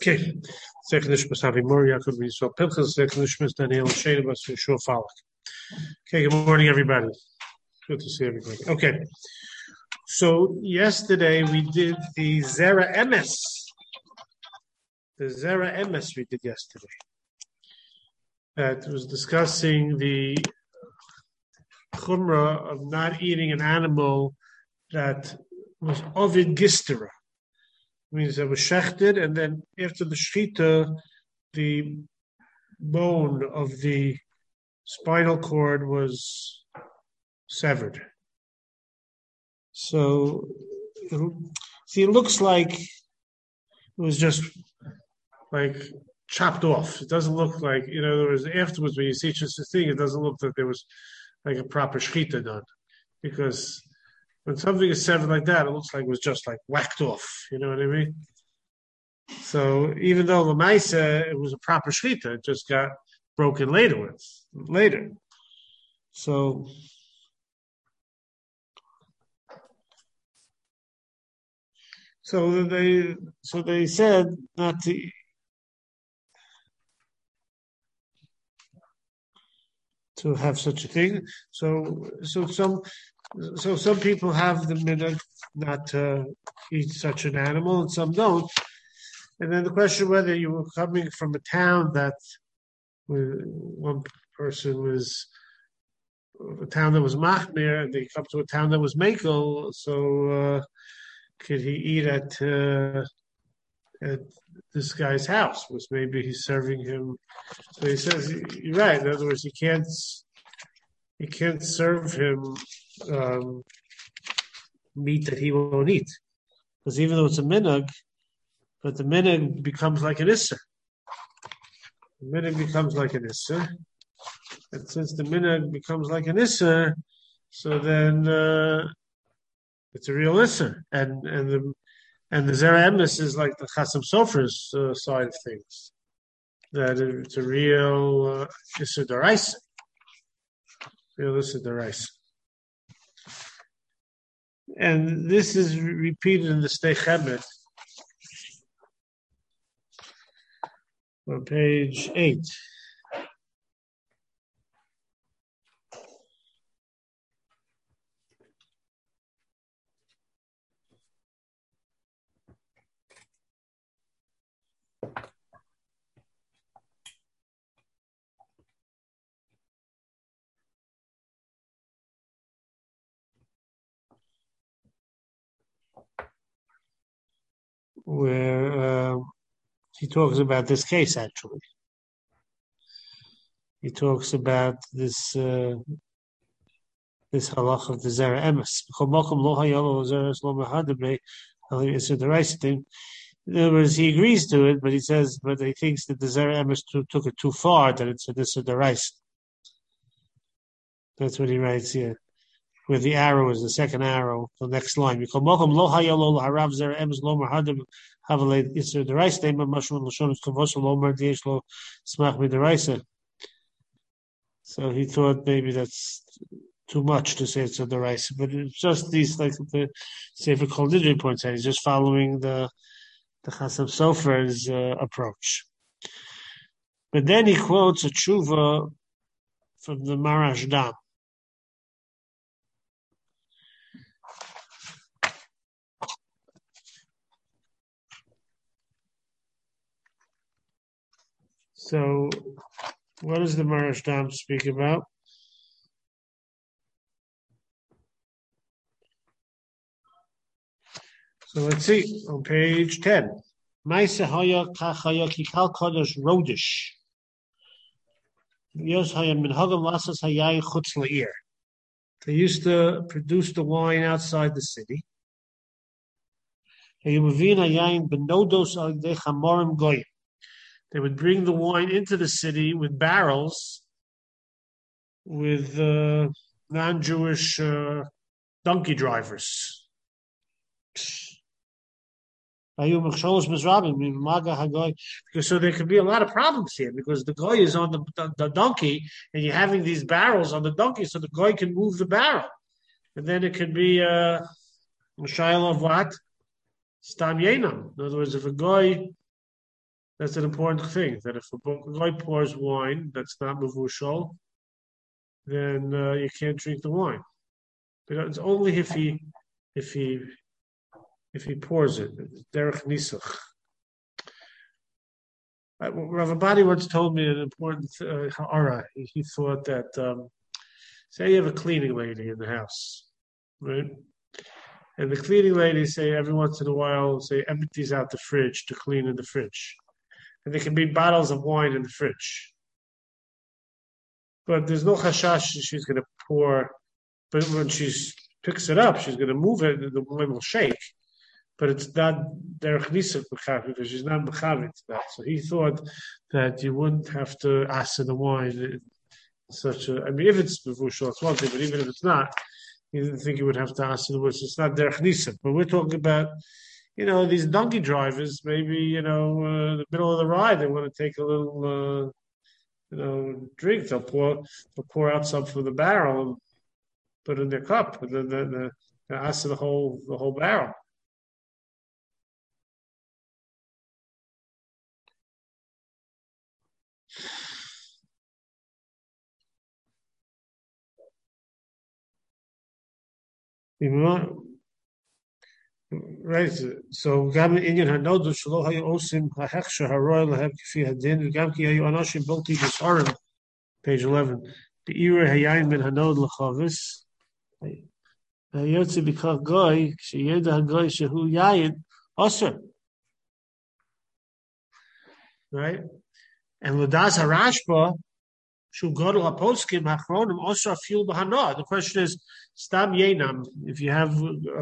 Okay. Zech Nishmas Havi Mori Yaakov Yisrael Pinchas, Zech Nishmas Daniel Shadabas Yeshua Falak. Okay, good morning, everybody. Good to see everybody. Okay. So yesterday we did the Zera Emes. The Zera Emes we did yesterday. That was discussing the chumrah of not eating an animal that was ovid gistera. Means it was shechted, and then after the shechita, the bone of the spinal cord was severed. So, see, it looks like it was just like chopped off. It doesn't look like, in other words, afterwards when you see just the thing, it doesn't look like there was like a proper shechita done, because when something is severed like that, it looks like it was just like whacked off. You know what I mean? So even though Lamaisa, it was a proper shechita, it just got broken later. So they said not to have such a thing. So some people have the minhag not to eat such an animal, and some don't. And then the question whether you were coming from a town that one person was a town that was machmir, and they come to a town that was mekel. So could he eat at this guy's house? Was maybe he's serving him? So he says, you're right. In other words, you can't serve him meat that he won't eat, because even though it's a minhag, but the minhag becomes like an isser. The minhag becomes like an isser, and since the minhag becomes like an isser, so then it's a real isser, and the Zera Emes is like the Chasam Sofer's side of things, that it's a real isser d'oraisa. Real isser d'oraisa. And this is repeated in the Stei Chemet on page 8. Where he talks about this case, actually. He talks about this halach of the Zera Emes. In other words, he agrees to it, but he says, but he thinks that the Zera Emes took it too far, that it's a disoderais. That's what he writes here. Where the arrow is the second arrow, the next line. So he thought maybe that's too much to say it's a deraisa, but it's just these, like the Sefer Kol Nidre points out, he's just following the Chasam Sofer's approach. But then he quotes a tshuva from the Marash Dam. So, what does the Marash Dam speak about? So let's see, on page 10. Maisa haya kachaya kikal kodesh rodish. Yos haya minhagam lasas hayai chutz la'ir. They used to produce the wine outside the city. They would bring the wine into the city with barrels with non-Jewish donkey drivers. Because so there could be a lot of problems here, because the guy is on the donkey, and you're having these barrels on the donkey, so the guy can move the barrel, and then it could be a shaila of what? Stam yenam. In other words, if a guy That's an important thing. That if a guy pours wine that's not mevushal, then you can't drink the wine. But it's only if he pours it. Derech nisach. Rav Abadi once told me an important ha'ara. He thought that say you have a cleaning lady in the house, right? And the cleaning lady, say every once in a while, say empties out the fridge to clean in the fridge, and there can be bottles of wine in the fridge. But there's no chashash she's going to pour. But when she picks it up, she's going to move it, and the wine will shake. But it's not derech nisach b'chavit because she's not b'chavit to that. So he thought that you wouldn't have to ask the wine. I mean, if it's mevushal, it's one thing. But even if it's not, he didn't think you would have to ask the wine. It's not derech nisach. But we're talking about, these donkey drivers. Maybe in the middle of the ride, they want to take a little, drink. They'll pour out some from the barrel and put it in their cup, and then they ask the whole barrel. Right. So gam inyan hanodu shlo hayu osim hahechsha haroy lehem kfi hadin gam ki hayu anashim bolti b'sarim. Page 11. The era hayayin ben hanod lechavis. Hayotzi b'kach goy sheyeda hagoy shehu yayin osir. Right. And l'das harashba shu godel aposkim hachronim osir fuel b'hanod. The question is stam yenam. If you have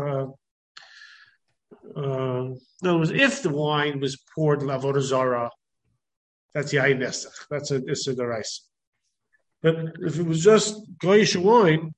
in other words, if the wine was poured lavoda zara, that's yayin nesach. That's a deraisa. But if it was just goyish wine,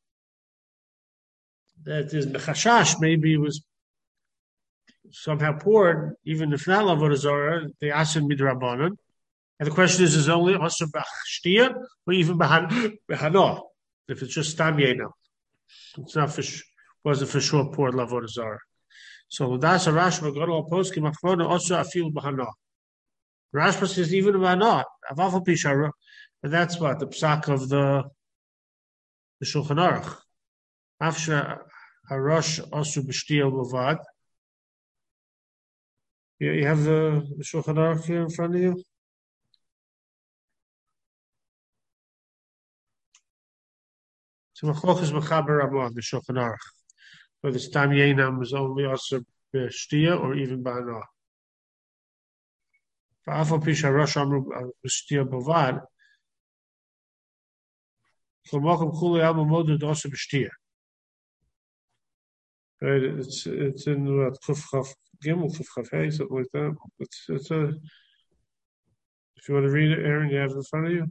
that is mechashash, maybe it was somehow poured, even if not lavoda zara, they asin midrabanan. And the question is only also b'chshtia or even b'hano? If it's just stam yenam, it's not wasn't for sure poured lavoda zara. So that's a Rashba Gadol Poskim Achrona also Afil Bahana. Rashba says even Bahana, Avafal Pishara, and that's what the psak of the Shulchan Aruch. Afsha Harosh also B'Shtiel Bavad. You have the Shulchan Aruch here in front of you. So Machlokas Mechaber Ramah, the Shulchan Aruch. Whether Stam Yenam is only also B'Shtia or even Ba'ana. Fa'afal Pisha Rosh Amru B'Shtia Bavad. So Malcolm Kuli Alma Modud also B'Shtia. Right, it's in what Kuf Chaf Gimel Kuf Chaf Hey, something like that. It's a. If you want to read it, Aaron, you have it in front of you.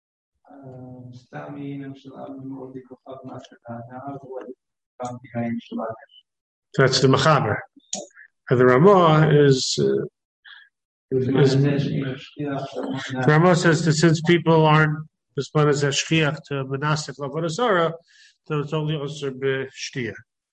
That's the Machaber. And the Ramah Ramah says that since people aren't responding as shchiach to monastic lavoda zara, so it's only also b'shtia.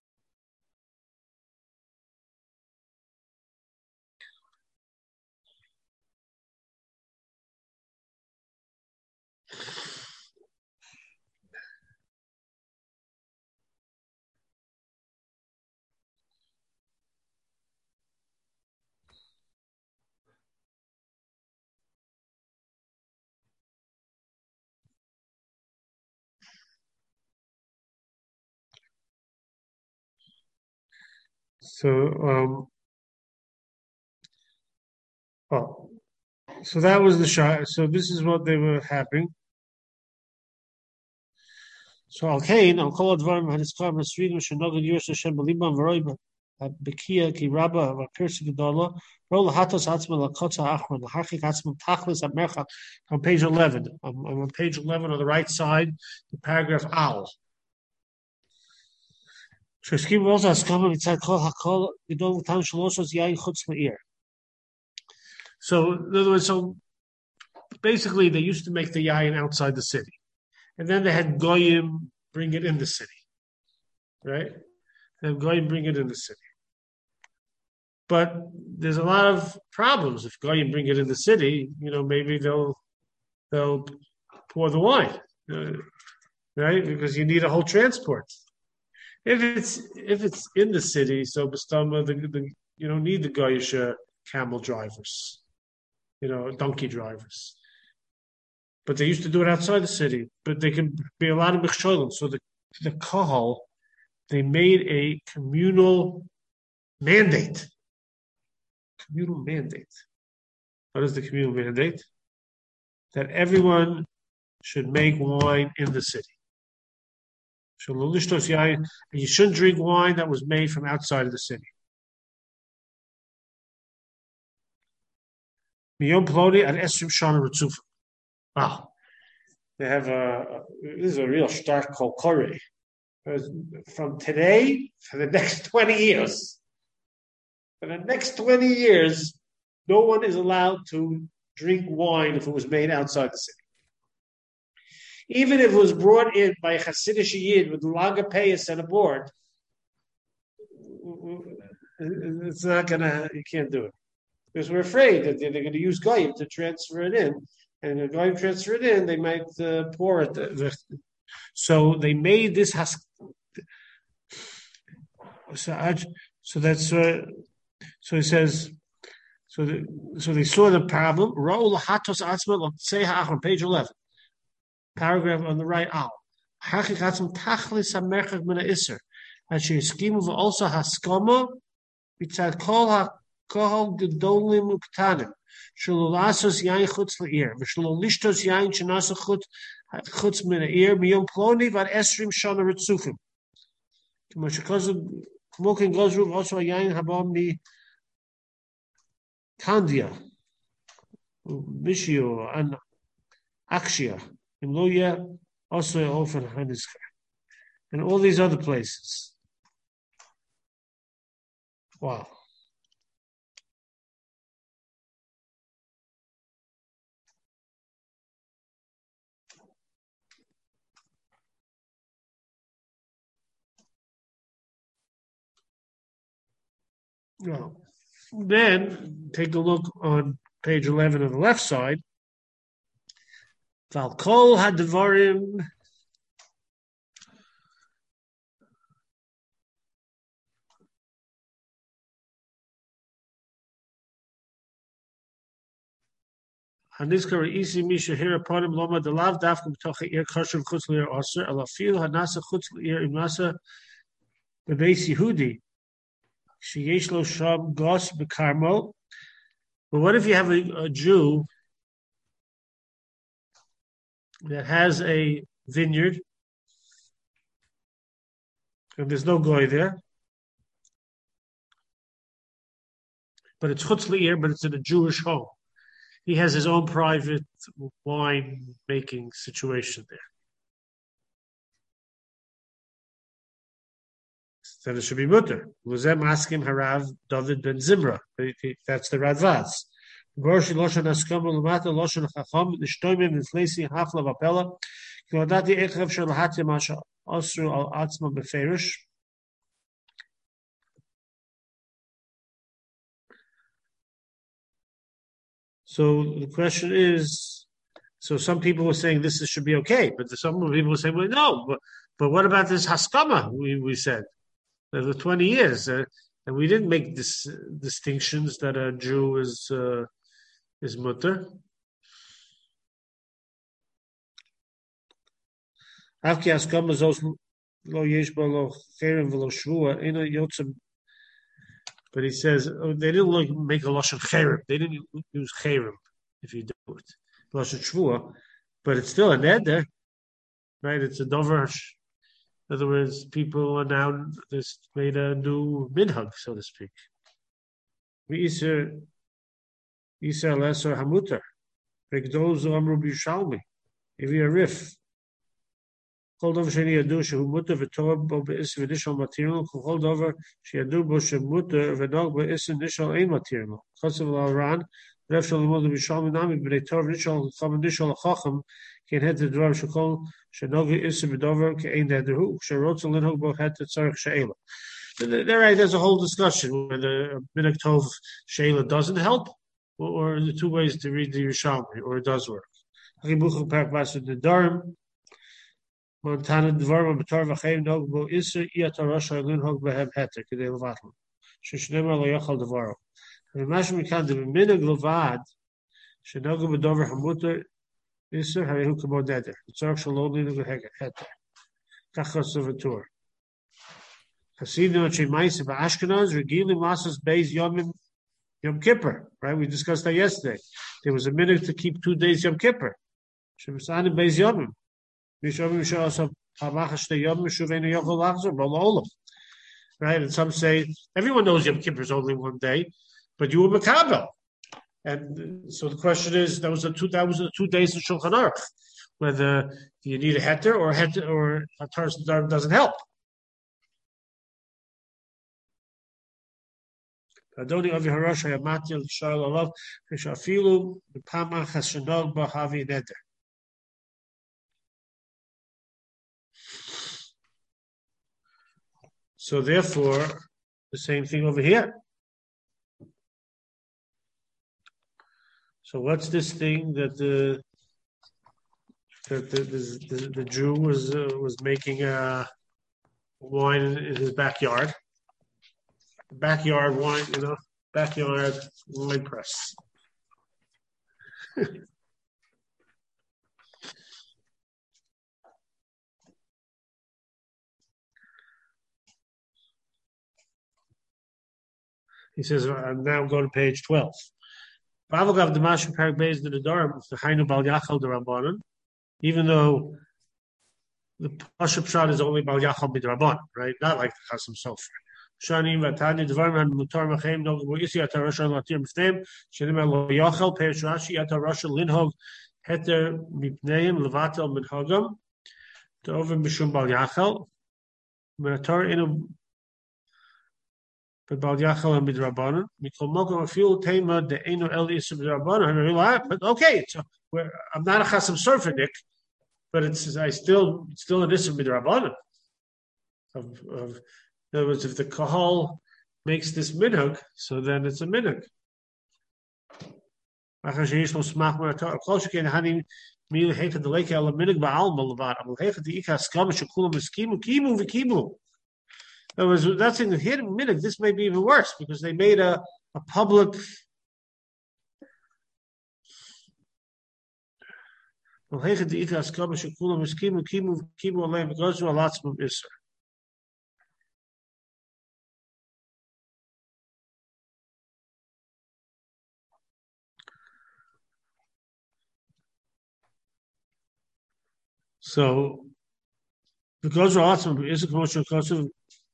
So so that was the shot. So this is what they were having. So Al-Kain, Al-Kol Advarim Hadiskar Masridim Shenogan Yurs Hashem Beliban Varoiba Bekia Ki Rabba Vakirsi Gedola Rola Hatos Atzma Lakota Achron Lahachik Atzma Tachlis Amercha on page 11. I'm on page 11 on the right side, the paragraph Al. So in other words, so basically they used to make the yayin outside the city. And then they had goyim bring it in the city. Right? They had goyim bring it in the city. But there's a lot of problems. If Goyim bring it in the city, maybe they'll pour the wine, right? Because you need a whole transport. If it's in the city, so Bastama, you don't need the Goyish camel drivers, donkey drivers. But they used to do it outside the city. But they can be a lot of mechsholim. So the kahal, they made a communal mandate. Communal mandate. What is the communal mandate? That everyone should make wine in the city. And you shouldn't drink wine that was made from outside of the city. Miyom Ploni and Esrim Shana Ritzufa. Wow. They have this is a real stark kolkore. From today for the next 20 years. For the next 20 years, no one is allowed to drink wine if it was made outside the city. Even if it was brought in by a Hasidic Yid with lager payas and a board, it's not gonna. You can't do it because we're afraid that they're going to use goyim to transfer it in, and if goyim transfer it in, they might pour it. So they made this So that's so he says. So they saw the problem. Raul hatos atzma l'tseha on page 11. Paragraph on the right out. Hachichatzim tachlis hamerchak min ha'isser. Asher yiskimu v'olsa haskama b'tzad kol ha'kohol gedolim u'ktanim. Shelo lasos yain chutz le'ir. V'shelo lishtos yain shenasa chutz min ha'ir miyom ploni v'ad esrim shana ritzufim. K'mo shekozim k'mo ken gozru v'oso yain haba mi kandia. Mishio and Akshia. And all these other places. Wow. Well, then take a look on page 11 on the left side. Valkol hadvarim Haniskar isi misha here upon him loma the lav dafkum tocha ir kosher chutz leir aser alafil hanasa chutz leir imnasa bebeis Yehudi sheyesh lo sham gos bekarmo. But what if you have a Jew that has a vineyard, and there's no goy there, but it's chutz le'ir, but it's in a Jewish home. He has his own private wine making situation there. Then it should be mutter. Luzem askim harav David ben Zimra. That's the Radvaz. Gorshi loshan askam l'mata loshan chacham nishtoimim inflasi hafla vapela kiladati echav shel hatim asha asru al atzma beferish. So the question is, so some people were saying this should be okay, but some people were saying, well, no, but what about this haskama? We said the 20 years, and we didn't make this distinctions that a Jew is mutter. Afki haskama zos lo yesh ba lo cherem v'lo shvua ina yotzem. But he says they didn't make a lashon cherem. They didn't use cherem if you do it lashon shvua, but it's still a neder, right? It's a dover. In other words, people are now just made a new minhag, so to speak. Iser lesser hamutar. Regdozo amru b'yishalmi. If you're a riff. Hold over sheni yadu shehu mutar v'torah bo be'is v'nishal material. Hold over sheyadu bo shemutar v'nog be'is v'nishal ein material. Chotzev l'alran. Rev shal limod b'yishalmi nami b'nei torah v'nishal cham v'nishal chacham. Can head to the dvar shekol shenogi isim v'dover ke'ein nederhu. Sherotzel linhog bo head to tzarech she'ela. There's a whole discussion whether Minog Tov Sheila doesn't help, or the two ways to read the Yerushalmi, or it does work. Montana Dvarma Batar Vachem Nogbo Isser Iatarasha Linhog Behem Heter Kedei Levatl. Shishnemer Lo Yachal Devaro. And imagine we can do Minog Levad Shenogu Bedover Hamuter Isser Harehu Kamo Neder. Tzarch Shalom Linhog Heter. Kachas Sevatur. Hasidim Chemaisa Ashkenaz Regilim Masas Beis Yom Kippur. Right? We discussed that yesterday. There was a minute to keep 2 days Yom Kippur. Shemsanim Beis Yomim. Right, and some say everyone knows Yom Kippur is only 1 day, but you were Makabel. And so the question is, that was the 2 days in Shulchan Aruch, whether you need a heter or Hatar doesn't help. Adoni Avi Harasha Yamatil Shal Alav Fishafilu Pamach Hashanol Bahavi Neder. So therefore, the same thing over here. So what's this thing that the Jew was making wine in his backyard? Backyard wine, backyard wine press. He says, I'm now going to page 12. Even though the Pashup Shad is only Bal Yachal Midrabanan, right? Not like the Chasam Sofer. Shani Vatani Dvarman Mutar Machem No Isi Atarasha Latir Mifnem Shenim Lo Yachal Perish Rashi Atarasha Linhog Heter Mipneim Levatel Minhagam to over Mishum Bal Yachal Meratar Inu but Bal Yachal and Midrabanan Mikol Mokom Afil Tema De Eno El Isi Midrabanan. But okay, so I'm not a Chasam Sofer, Nick, but it's still an Isi Midrabanan. In other words, if the kahal makes this minhag, so then it's a minhag. In other words, that's in the hidden minhag. This may be even worse because they made a public. So, because Ratzim is a commercial custom,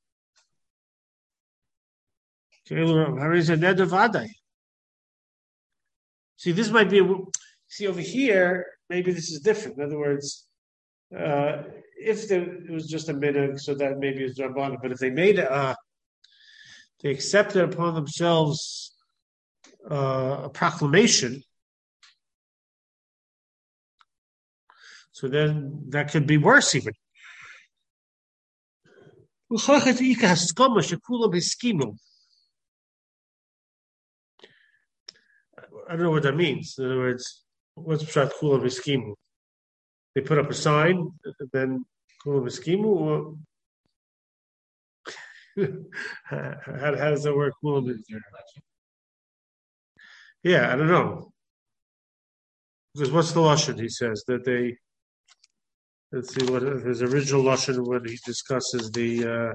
see, this might be. See over here, maybe this is different. In other words, if it was just a minhag, so that maybe it's Rabbanan. But if they made they accepted upon themselves a proclamation. So then that could be worse even. I don't know what that means. In other words, what's Pshat Kula B'Skimu? They put up a sign, then Kula B'Skimu, or how does that work? Kula B'Skimu? Yeah, I don't know. Because what's the lashon? He says that they. Let's see what his original lashon when he discusses the.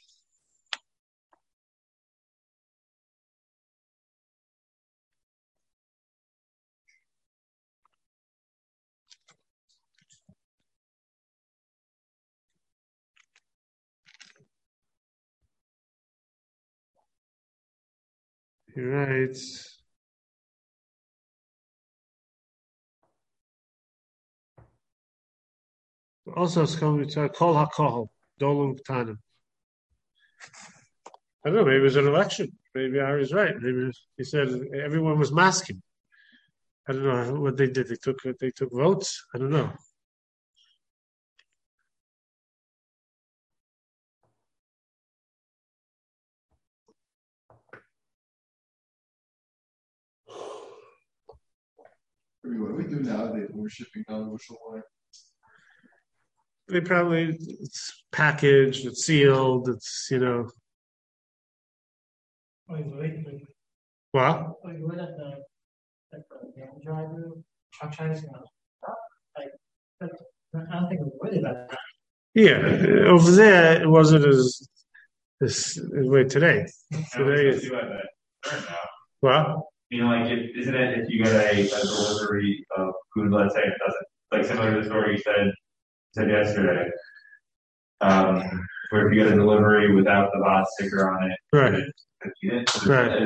He writes. Also, it's coming to Kol HaKohol, Dolum Tanim. I don't know, maybe it was an election. Maybe Ari's right. Maybe he said everyone was masking. I don't know what they did. They took votes. I don't know. What do we do nowadays when we're shipping non-bushel wine? They probably, it's packaged, it's sealed, it's, what? Yeah, over there, it wasn't as way today. Today is, well, Isn't it if you get a delivery of food, let's say it doesn't, like similar to the story you said yesterday, where if you get a delivery without the bot sticker on it, right, right.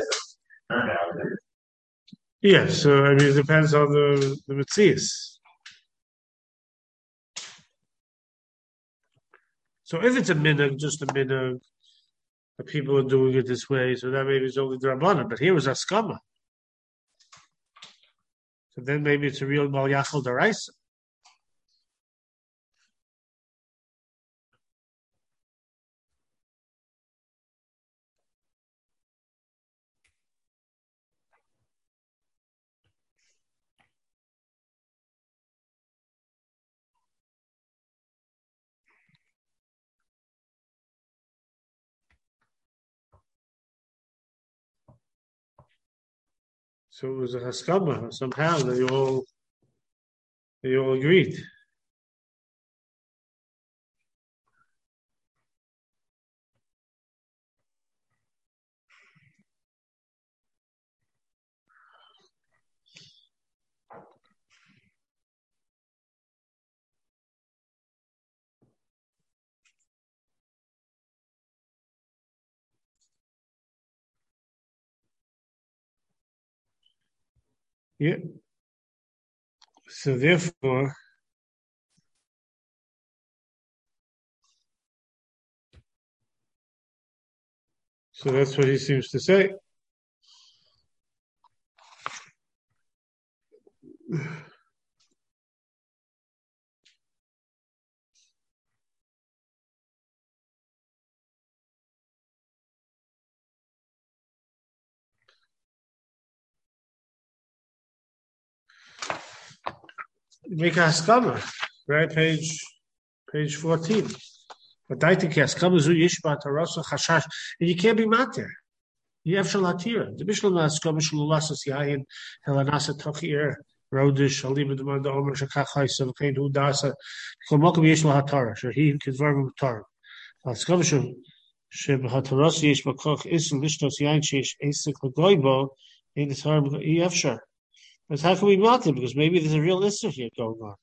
Yeah, so I mean, it depends on the Metzias. So if it's a minhag, just a minhag, the people are doing it this way, so that maybe it's only Drabanan. But here was Askama. So then maybe it's a real Mal Yachal Daraisa. So it was a Haskama. Somehow they all agreed. Yeah. So therefore, so that's what he seems to say. Make a Haskama, right? Page 14. But I think Haskama zu Yishba Tarasa Chashash. And you can't be matir. You have shalatira. The Mishnah Haskama Shalulasas Yahin Helanasa Tachir Rodish Alima Demanda Omer Shakachai Savkain Hudasa Komokum Yishla Hatara. Shahim Kidvarm Tar. Haskama Sheb Hataras Yishba Koch Isl Lishnos Yain Shish Asik Lagoibo in the Tarm Yefshar. But how can we matir? Because maybe there's a real issue here going on.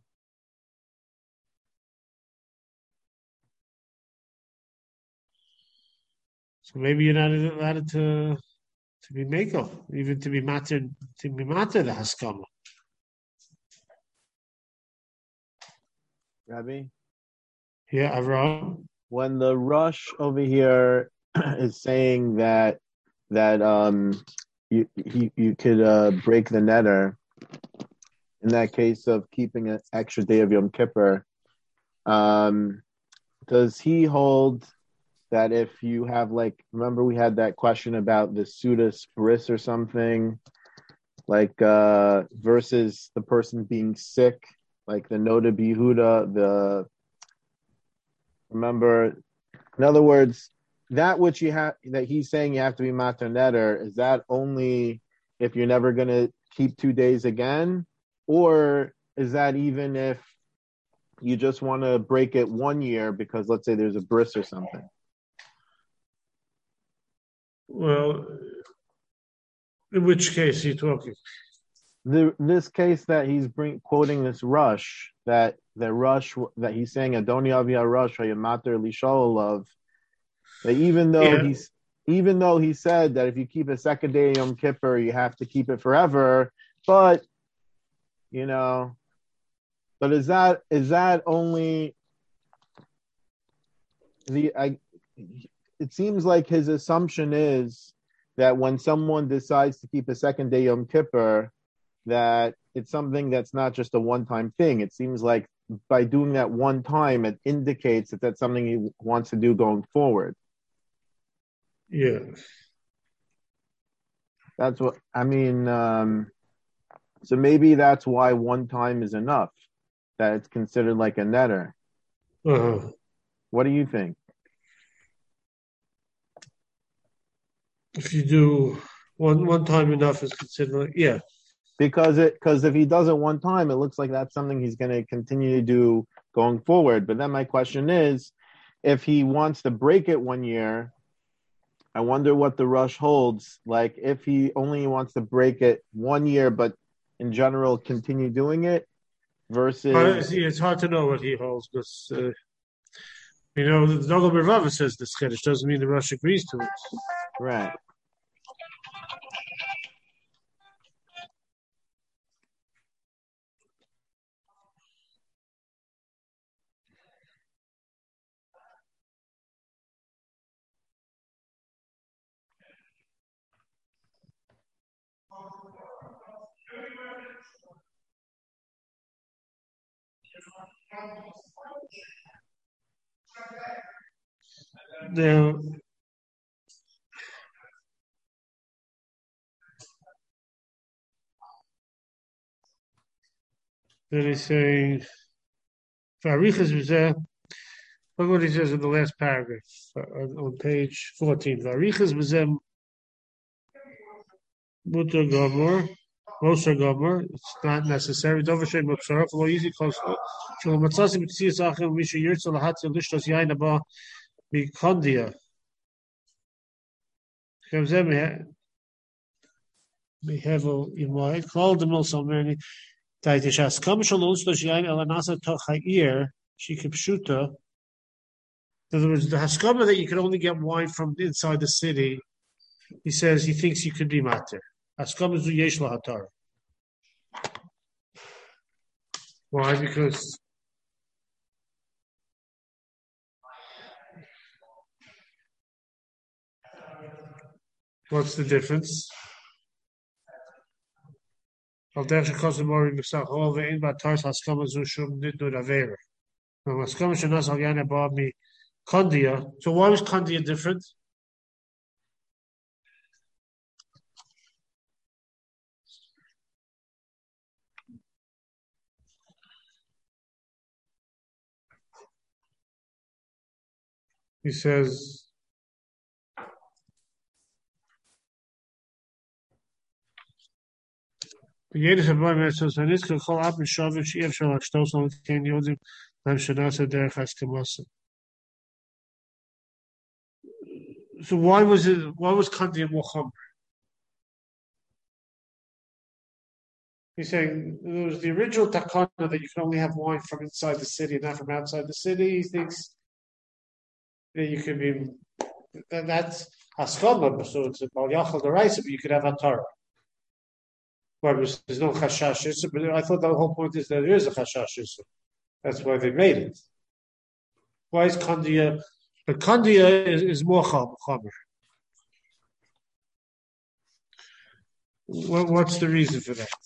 So maybe you're not allowed to be mako, even to be matter the haskama. Rabbi? Yeah, Avraham. When the Rush over here is saying that you could break the netter in that case of keeping an extra day of Yom Kippur, does he hold that if you have, like, remember we had that question about the Sudas bris or something, like versus the person being sick, like the Noda Bihuda, remember, in other words, that which you have, that he's saying you have to be matar netter, is that only if you're never going to keep 2 days again? Or is that even if you just want to break it 1 year because, let's say, there's a bris or something? Well, in which case are you talking? This case that he's quoting this Rush, that he's saying Adoni Avia Rush Hayamater Lishalov, that even though he said that if you keep a second day Yom Kippur, you have to keep it forever, but is that only it seems like his assumption is that when someone decides to keep a second day Yom Kippur, that it's something that's not just a one-time thing. It seems like by doing that one time, it indicates that that's something he wants to do going forward. Yeah. That's what I mean. So maybe that's why one time is enough, that it's considered like a netter. Uh-huh. What do you think? If you do one time enough is considered, yeah. Because if he does it one time, it looks like that's something he's going to continue to do going forward. But then my question is, if he wants to break it 1 year, I wonder what the rush holds. Like if he only wants to break it 1 year, but in general continue doing it versus See, it's hard to know what he holds because the Nogel Mervava says this Kiddush doesn't mean the Rush agrees to it. right. Now, then he's saying, Farichas Vizeh, look what he says in the last paragraph on page 14. Varichas Vizeh Mutter Gomor, Moser Gomor, it's not necessary. Dovashay Mutsaraf, lo easy close. Shul Matzasi B'tzias Achim, Misha Yirtzel Lahatzi Lishtos Yain Abba Mikondia. Kemzeh Mehevel Yimoy, Klal Demil Salmeni, Taitishas, Kam Shalom Lishtos Yain Elanasa Tochair, Shikipshuta. In other words, the Haskama that you can only get wine from inside the city, he says he thinks you could be matir. Haskama zu yesh lahatar. Why? Because what's the difference? Al derech kosemori b'sachol ve'in b'atars haskama zu shum nidnu davera. Now haskama shenas al yana ba mi kondia. So why was kondia different? He says. Jeder Verbraucher says, "Wenn ich kol ab mit Schav Shiv shel Ashtos on Ken Yodim Lam Shanas derech Haskama." So why was it? Why was kondia more chum? He's saying there was the original takana that you can only have wine from inside the city, not from outside the city. He thinks that you could be, and that's haskama, so it's a bal yachal deraisa, but you could have a Torah. But there's no chashash yisur, but I thought the whole point is that there is a chashash yisur. That's why they made it. Why is kandia? But kandia is more chamer. What's the reason for that?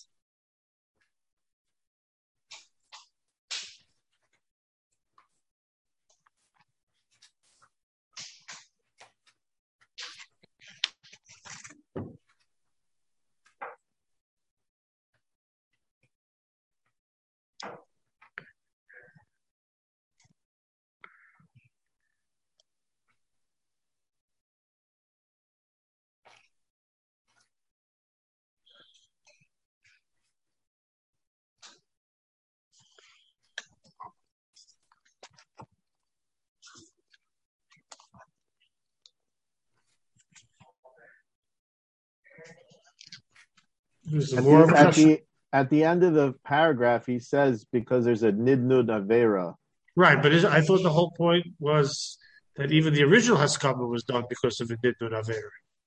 There's more of a chashash. At the end of the paragraph, he says because there's a nidnud avera. Right, but I thought the whole point was that even the original haskama was done because of a nidnud avera.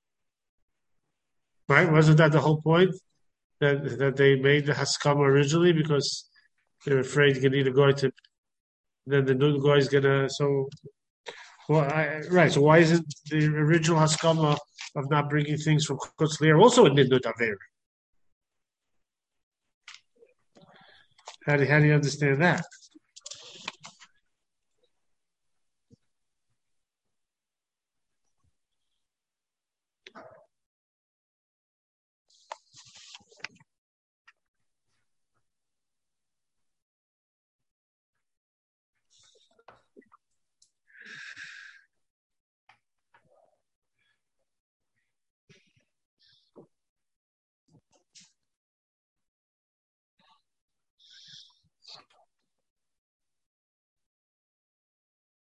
Right? Wasn't that the whole point? That they made the haskama originally because they're afraid you're gonna either go to then the new guy is gonna right. So why isn't the original haskama of not bringing things from Chutz Li'er also a nidnud avera? How do you understand that?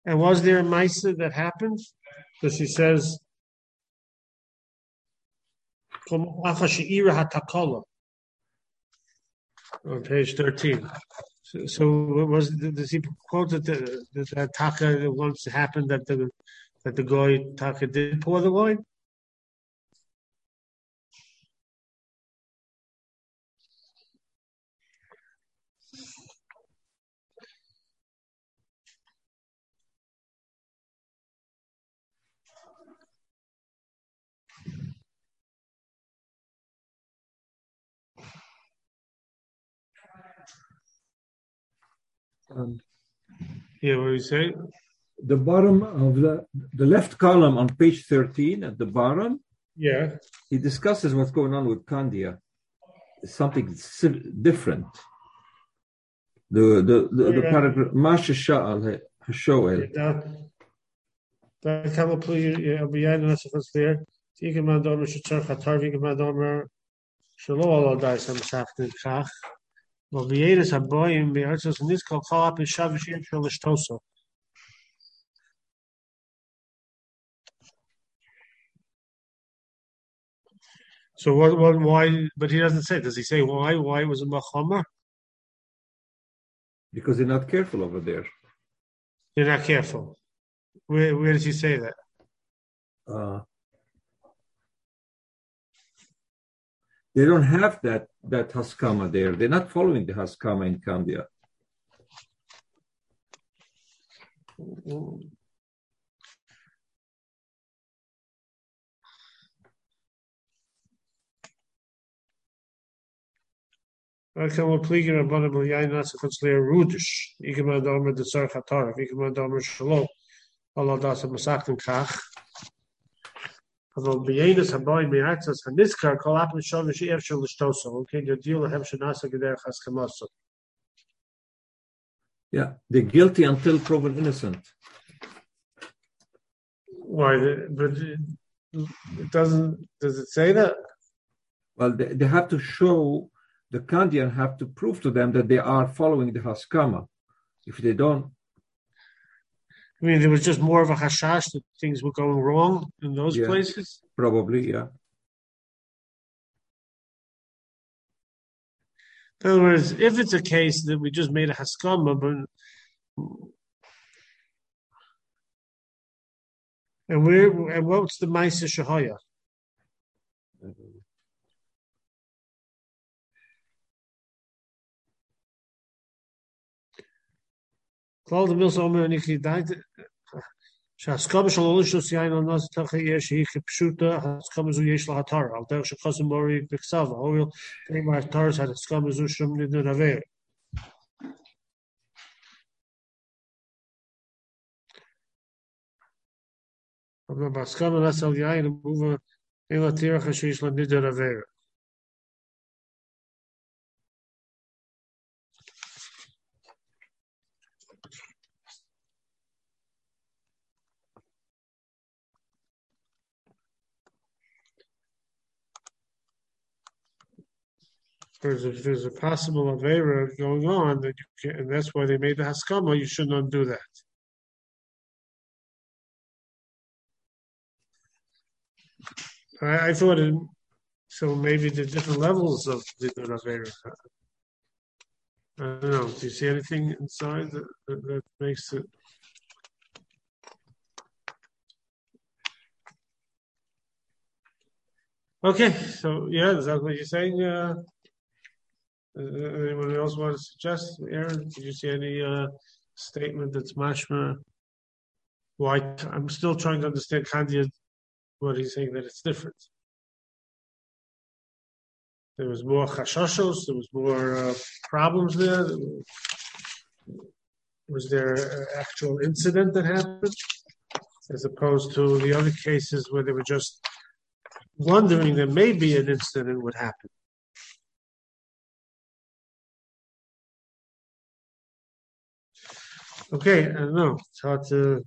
And was there a Maisa that happened? Because she says, on page 13. So does he quote that Taka once happened that the goy Taka did pour the wine? Yeah, what do you say? The bottom of the left column on page 13 at the bottom. Yeah. He discusses what's going on with Kandia. It's something different. The paragraph Masha Sha'al Hashoel. Da kann man bejahen, was es there. Die man da mit Schar Qatar, wie man da mer Shlo Allah da sam sachten Kach. Wo jedes Aboy mir als nicht Kach in Shavish Shlo Shtoso. So why, but he doesn't say, does he say why was it Machama? Because they're not careful over there. They're not careful. Where does he say that? They don't have that Haskama there. They're not following the Haskama in Kandia. I can wel pliegen a bonne miljoen naast het leer rudish. Ik heb maar dan de zorg hatar. Ik heb maar dan shlo. Allah das het masachten kach. Aber bejedes haboy mi atzas haniskar kol ap shov shi efshel shtoso. Okay, the deal have shnasa geder khas kamaso. Yeah, they're guilty until proven innocent. Why? But it doesn't. Does it say that? Well, they have to show. The Kandian have to prove to them that they are following the Haskama. If they don't... I mean, there was just more of a hashash that things were going wrong in those places? Probably, yeah. In other words, if it's a case that we just made a Haskama, but... And what's the Maisa Shahaya? Klal de Mills Omer and Ikli died. Shaskam shall only show Sian on Nas Tachi Yeshi Kipshuta, Haskam Zu Yesh Lahatar, Al Der Shakasim Mori Bixava, Oil, Tema Tars had Haskam Zu Shum Nidun Aver. Aber Haskam Nasal Yain and Move Ela Tirach Hashish Nidun Aver. If there's a possible Avera going on, that you can, and that's why they made the Haskama, you shouldn't undo that. I thought so maybe the different levels of the Avera. I don't know. Do you see anything inside that makes it? Okay, so yeah, is that what you're saying? Anyone else want to suggest? Aaron, did you see any statement that's mashma? Why? I'm still trying to understand Kandia, what he's saying, that it's different. There was more chashashos, there was more problems there. Was there an actual incident that happened? As opposed to the other cases where they were just wondering that maybe an incident would happen. Okay, I don't know. It's hard to...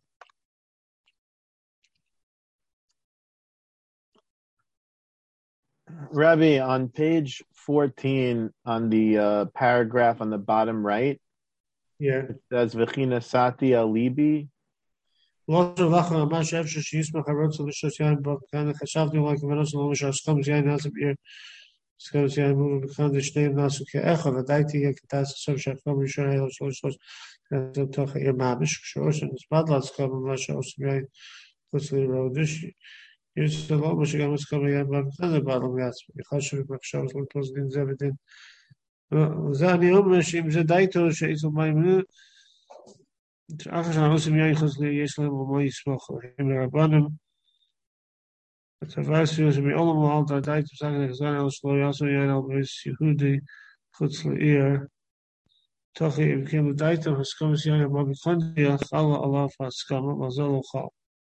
Rabbi, on page 14, on the paragraph on the bottom right, yeah, it says V'china Sati Alibi. Lots of lachon amash efshel sheyismach harotz l'shos yain b'kan chashavdim like v'nos lo mishas comes yain nasib ir comes yain move b'kan the shnei nasu ke'echad v'daiti yeketas so shachom rishon hayos shos toch ir mamish shos and spadlas come mash osim yain kusli rodish is the lo mish gamas come yain b'kan the bottom yas chashav b'chshavos l'tos din zevedin zani yom shim zedaito sheizul maimu אחר שהנוסעים יחס לי, יש להם ומה יסמוך, הם לרבנים, הצבא הסיוע שמעולם לא עלת עדיין תפסק לחזן על שלו יעשו יין על ביס יהודי חוץ לעיר, תוכי אם כן לדייתם הסכמס יין מה בקונדיה, חלה עליו ההסכמה, אבל זה לא חל.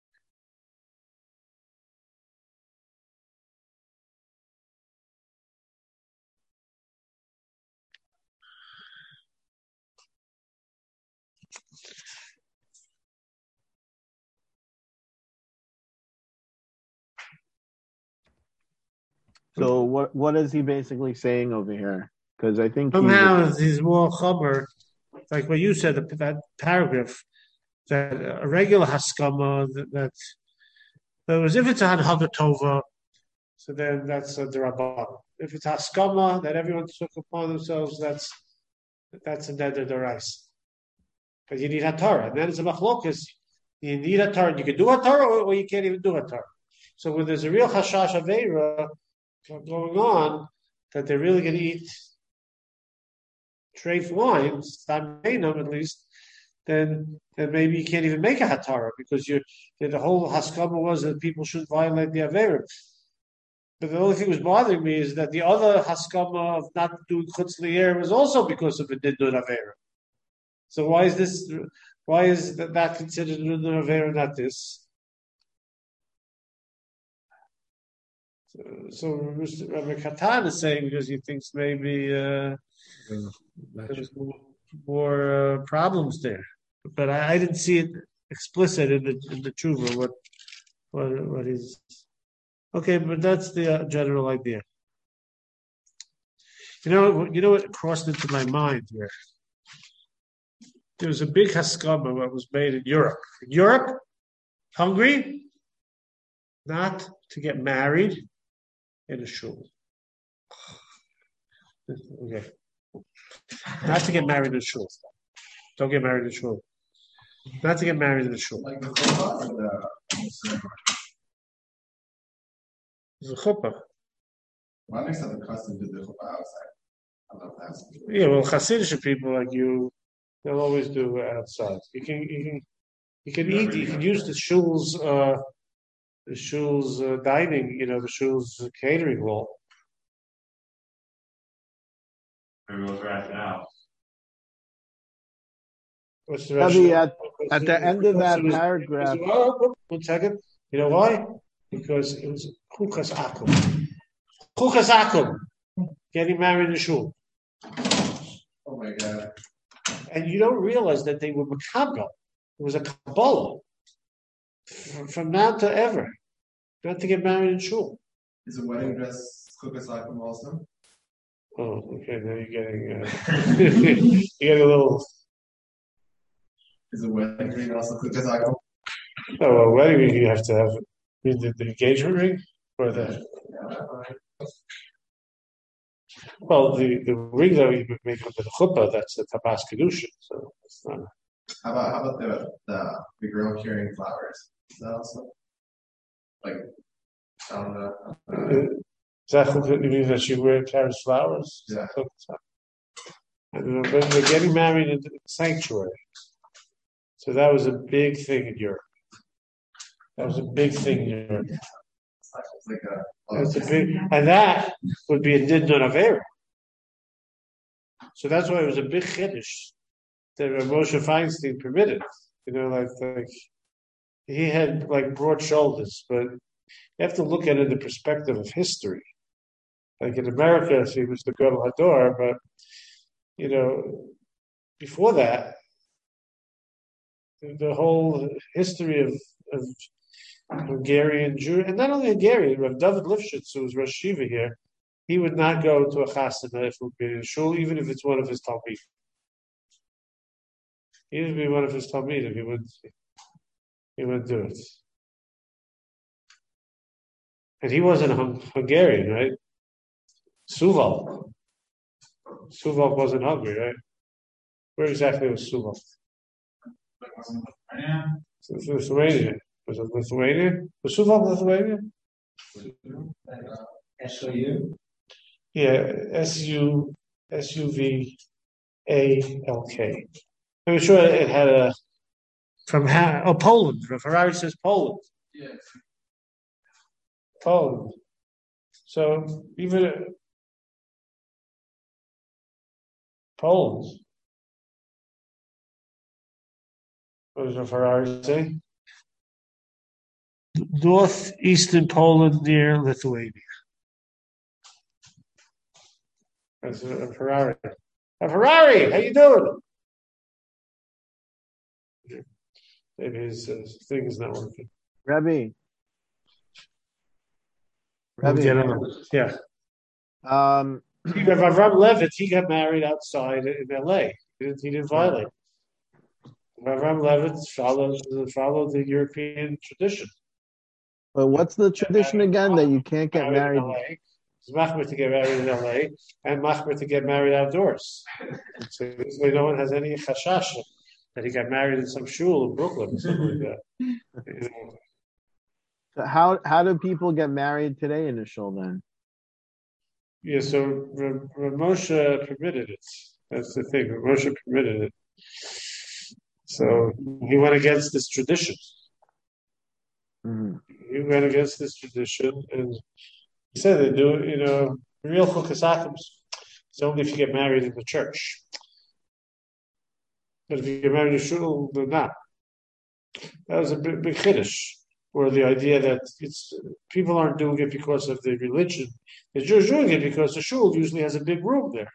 So what is he basically saying over here? Because I think somehow he's more chaber, like what you said, that paragraph, that a regular haskama, that was if it's a hanhaga tova, so then that's a derabban. If it's haskama that everyone took upon themselves, that's a neder derais. But you need a Torah, and then it's a machlokas. You need a Torah. You can do a Torah, or you can't even do a Torah. So when there's a real chashash aveira going on, that they're really going to eat treif wines, at least, then maybe you can't even make a hatara because the whole haskama was that people shouldn't violate the avera. But the only thing that was bothering me is that the other haskama of not doing chutz li'er was also because of a nidun avera. So why is that considered nidun avera, not this? So Mr. Rabbi Katan is saying because he thinks maybe there's more problems there, but I didn't see it explicit in the tshuva what is okay. But that's the general idea. You know what crossed into my mind here. There was a big haskama that was made in Europe. In Europe, Hungary, not to get married in a shul. Okay. Not to get married in a shul. Don't get married in a shul. Not to get married in a shul. Like the chuppah or It's a chuppah. Well, I understand the custom to do the chuppah outside. I love that. Yeah, well, Hasidic people like you, they'll always do it outside. You can eat. You can use the shul's dining. The shul's catering hall. Everyone's rationale. What's the rationale? at the end of that paragraph. One second. You know why? Because it was chukas akum. Chukas akum. Getting married in the shul. Oh my God. And you don't realize that they were makabel. It was a kabbalah from now to ever, not to get married in shul. Is a wedding dress chukas akum also? Oh, okay. Now you're getting you get a little. Is a wedding ring also chukas akum? Oh, a wedding ring you have to have the engagement ring or the. Well, the ring that we make under the chuppah, that's the tabas kedusha. So it's not. How about the girl carrying flowers? Is that also like on the? Is that you mean that she carries flowers? Yeah. And then they're getting married in the sanctuary. So that was a big thing in Europe. That's a big, and that would be a nidun avera. So that's why it was a big chiddush that Moshe Feinstein permitted. Like he had like broad shoulders, but you have to look at it in the perspective of history. Like in America, he was the Gadol Hador, but before that, the whole history of Hungarian Jew, and not only Hungarian, Rav David Lifshitz, who was Rosh Shiva here, he would not go to a chasana if it would be in a shul, even if it's one of his talmidim. He would be one of his talmidim. He would. He wouldn't do it. And he wasn't Hungarian, right? Suval. Suval wasn't Hungary, right? Where exactly was Suval? Lithuania. Was it Lithuania? Was Suval Lithuania? SU? Yeah, SUVALK. I'm sure it had a Poland. Ferrari says Poland. Yeah. Poland. So even Poland. What does a Ferrari say? Northeastern Poland near Lithuania. That's a Ferrari. A Ferrari, how you doing? Maybe his thing is not working. Rebbe. Yeah. Rebbe. Avram Levitt, he got married outside in L.A. He didn't violate. Avram Levitt followed the European tradition. But what's the tradition again that you can't get married? It's machmir to get married in L.A. and machmir to get married outdoors. So no one has any chashash that he got married in some shul in Brooklyn or something like that. So how do people get married today in the shul then? Yeah, so Moshe permitted it. That's the thing. Moshe permitted it. So he went against this tradition. Mm-hmm. He went against this tradition, and he said they do, real chukasachim. It's only if you get married in the church. But if you get married in shul, then not. That was a big chiddush, where the idea that people aren't doing it because of the religion. The Jews doing it because the shul usually has a big room there.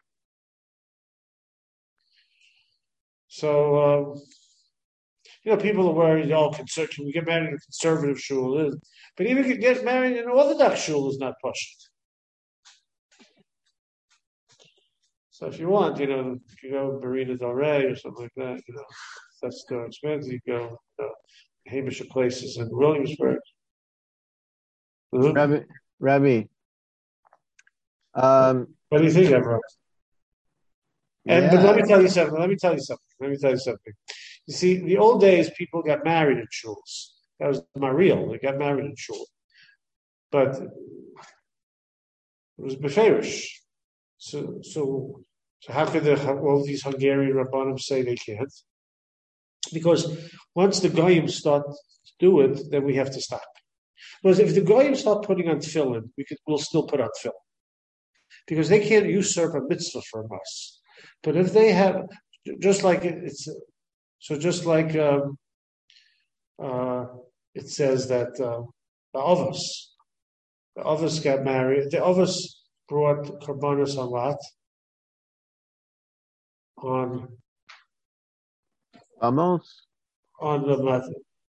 So, people are worried, can we get married in a conservative shul? But even if you get married in an Orthodox shul is not pushed. So if you want, if you go Marina Del Rey or something like that, that's too expensive. You go Hamish places in Williamsburg. Rabbi. What do you think, everyone? But let me tell you something. You see, the old days, people got married in shuls. That was Mariel. They got married in shul. But it was beferish. So how could all these Hungarian Rabbanim say they can't? Because once the Goyim start to do it, then we have to stop. Because if the Goyim start putting on tefillin, we'll still put on tefillin. Because they can't usurp a mitzvah from us. But if they have, just like it says that the Avos got married. The Avos brought Karbanos Alat on the mat.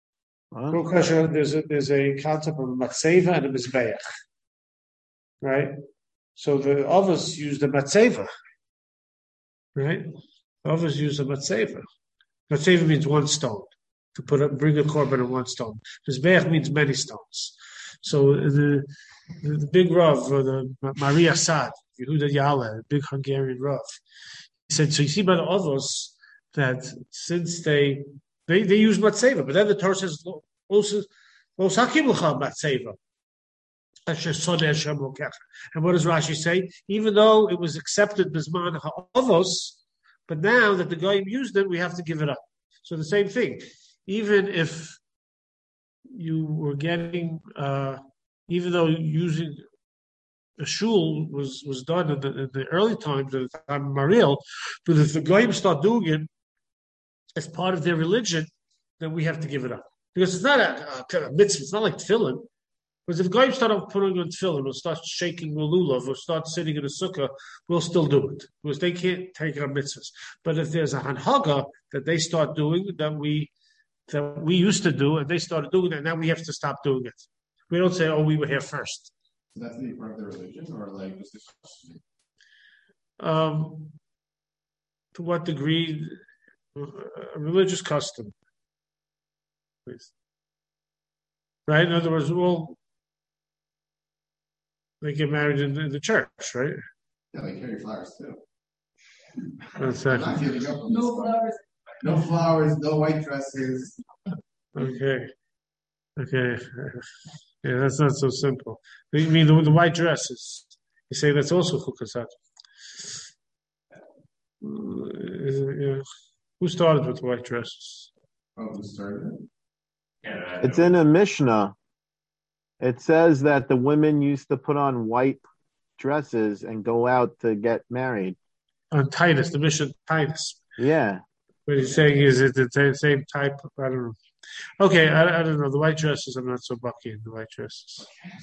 There's a concept of a matzeva and a mizbeach, right? So the Avos used the matzeva, right? The Avos used the matzeva. Matzeva means one stone to bring a korban on one stone. Mizbeach means many stones. So the big Rav, or the Maria Sad, Yehuda Yala, the big Hungarian Rav, he said, so you see by the Avos that since they use matzeva, but then the Torah says, Los hakim l'cha matzeva. And what does Rashi say? Even though it was accepted bisman ha'avos, but now that the Goyim used it, we have to give it up. So the same thing. Even if you were getting, even though using a shul was done in the early times, at the time of Mariel, but if the Goyim start doing it as part of their religion, then we have to give it up. Because it's not a mitzvah, it's not like tefillin. Because if the Goyim start putting on tefillin, or start shaking the lulav, or start sitting in a sukkah, we'll still do it. Because they can't take our mitzvahs. But if there's a hanhaga that they start doing, that we used to do, and they started doing it, now we have to stop doing it. We don't say, we were here first. So that's the part of the religion, or like just a question? To what degree? A religious custom. Please. right? In other words, they get married in the church, right? Yeah, they carry flowers too. That's I'm not giving up on No this one. flowers. No flowers, no white dresses. okay. Yeah, that's not so simple. You mean the white dresses? You say that's also chukasat. Yeah. Who started with white dresses? Oh, who started it? Yeah, It's in a Mishnah. It says that the women used to put on white dresses and go out to get married. On Titus, the mission Titus. Yeah. What he's saying is it's the same type. I don't know. Okay, I don't know. The white dresses, I'm not so bucky in the white dresses.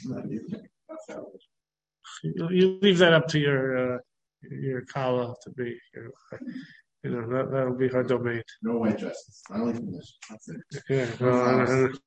You leave that up to your kala to be. That'll be her domain. No white dresses. I only finish. That's it. Yeah. No flowers.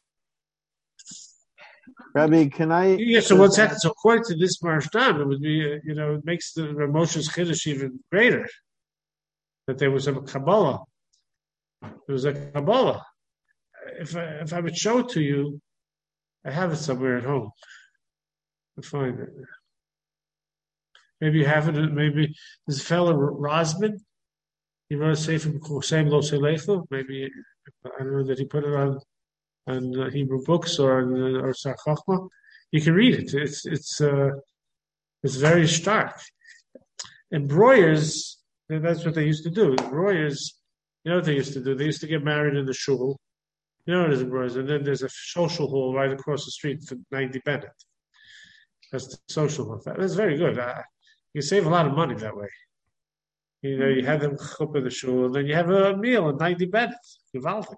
Rabbi, can I? Yeah. So 1 second. So according to this Marshdam, it would be it makes the Moshe's Chiddush even greater. That there was a Kabbalah. There was a Kabbalah. If I would show it to you, I have it somewhere at home. I'll find it. Maybe you have it. Maybe this fellow Rosman. He wrote a sefer Kosem Lo Selechu. Maybe I don't know that he put it on Hebrew books or Sar Chachma. You can read it. It's very stark. And broyers, that's what they used to do. Broyers, you know what they used to do? They used to get married in the shul. You know what it is, brothers? And then there's a social hall right across the street for 90 Bennett. That's the social hall. That's very good. You save a lot of money that way. You have them chuppah in the shul, and then you have a meal at 90 Bennett. Gewaltig.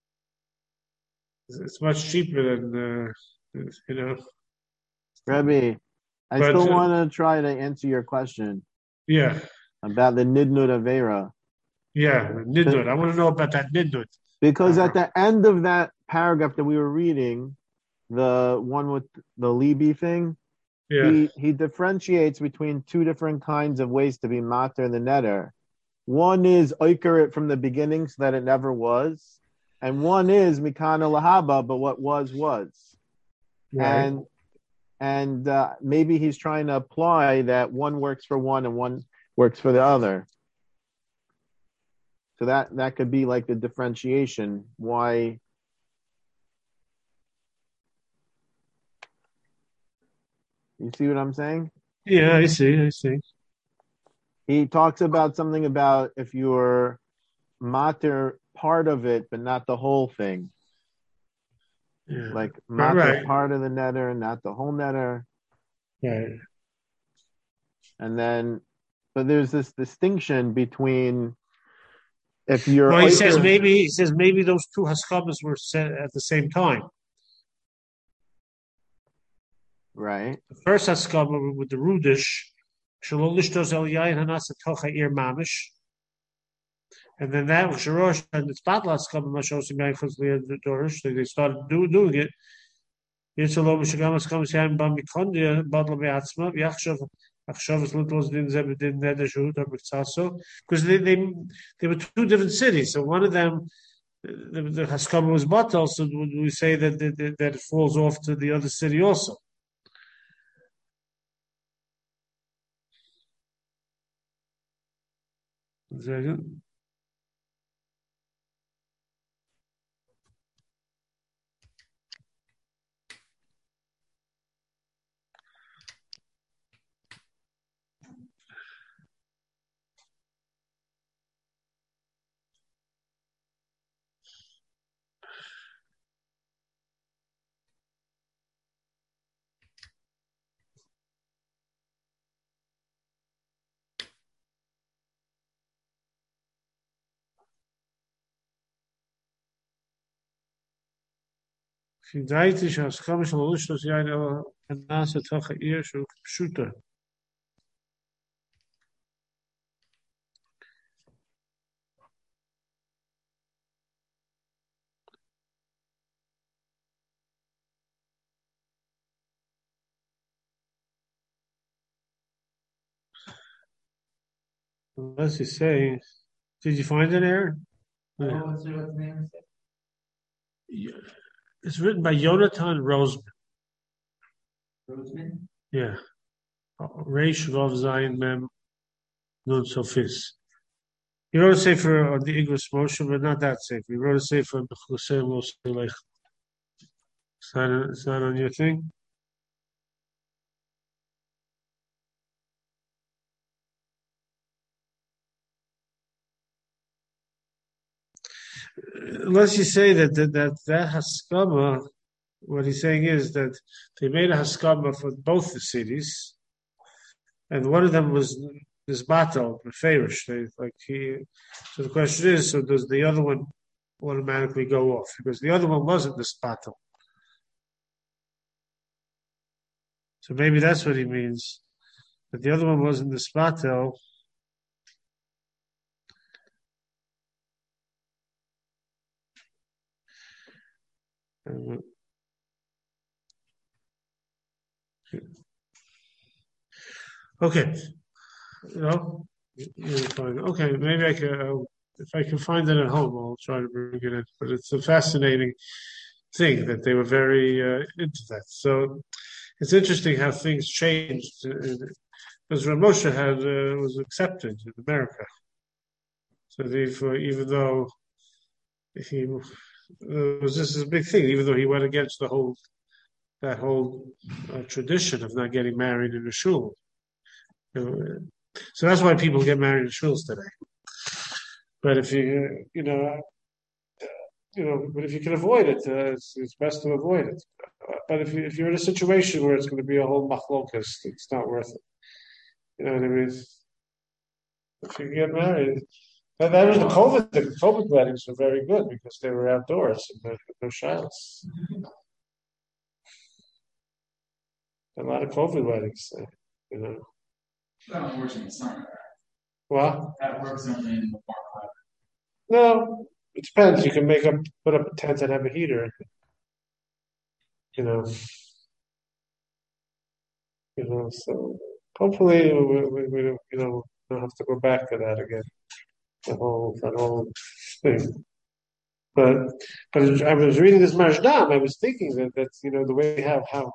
It's much cheaper than, Rabbi, I still want to try to answer your question. Yeah. About the Nidnud Avera. Yeah, Nidnud. I want to know about that Nidnud. Because at the end of that paragraph that we were reading, the one with the Libby thing, he differentiates between two different kinds of ways to be mater and the netter. One is oiker it from the beginning so that it never was, and one is mikana lahaba, but what was. Right. And maybe he's trying to apply that one works for one and one works for the other. So that could be like the differentiation. Why? You see what I'm saying? Yeah, I see. He talks about something about if you're mater part of it, but not the whole thing. Yeah. Like mater part of the netter and not the whole netter. Right. And then, but there's this distinction between if you're. Well, he says maybe those two haskamas were set at the same time. Right. The first haskama with the rudish, shalolishtos el yayin hanasa tocha ir mamish, and then that was Shorosh and it's batla haskama mashosim yayin chazliya dorish. They started doing it. Yitzalo b'shagamas kamas yayin bam mikondia batla be'atzma v'yachshav. Because they were two different cities. So one of them, the Haskama was batal, so we say that it falls off to the other city also. Unless you say, did you find it, Aaron? What's the name? Yeah. It's written by Yonatan Roseman. Roseman? Yeah. Reish Vav Zayin Mem Nun Sofis. He wrote a sefer on the Igros Moshe, but not that sefer. He wrote a sefer on the Chosei Moshe Lech. It's not on your thing? Unless you say that Haskama, what he's saying is that they made a Haskama for both the cities, and one of them was this battle, the Farish. So the question is, so does the other one automatically go off? Because the other one wasn't this battle. So maybe that's what he means. That the other one wasn't this battle. Okay. You're fine. Okay, maybe I can. If I can find it at home, I'll try to bring it in. But it's a fascinating thing that they were very into that. So it's interesting how things changed. Because Rav Moshe was accepted in America. So therefore, even though he was this is a big thing, even though he went against that whole tradition of not getting married in a shul. So that's why people get married in shuls today. But if but if you can avoid it, it's best to avoid it. But if you're in a situation where it's going to be a whole machlokas, it's not worth it. You know what I mean? If you get married, that was the COVID. The COVID weddings were very good because they were outdoors and there were no showers. A lot of COVID weddings, That works in the summer. Well, That works only in the warm weather. No, it depends. You can put up a tent and have a heater. So hopefully we don't have to go back to that again. That whole thing. But I was reading this Majdam. I was thinking that the way we have how.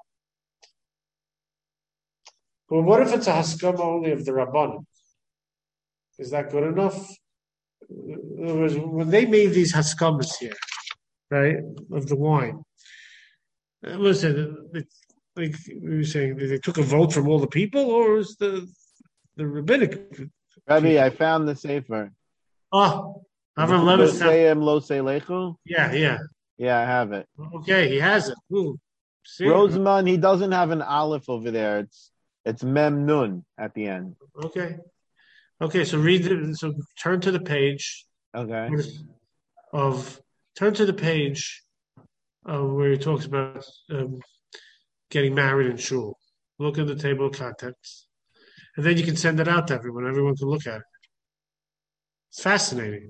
Well, what if it's a haskama only of the Rabbanim? Is that good enough? In other words, when they made these haskamas here, right, of the wine, listen, like we were saying, they took a vote from all the people, or was the rabbinic? Rabbi, I found the sefer. Oh, Avram Levinstein. Lo Seilechu? Yeah. Yeah, I have it. Okay, he has it. Ooh, Roseman, he doesn't have an aleph over there. It's Mem Nun at the end. Okay, so read it. So turn to the page. Okay. Turn to the page where he talks about getting married in shul. Look at the table of contents, and then you can send it out to everyone. Everyone can look at it. It's fascinating.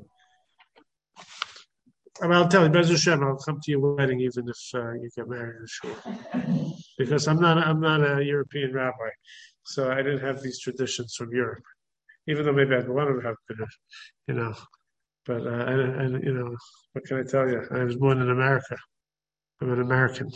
And I'll tell you, Bez Hashem, I'll come to your wedding even if you get married in shul, because I'm not a European rabbi, so I didn't have these traditions from Europe. Even though maybe I'd want to have been, but what can I tell you? I was born in America. I'm an American.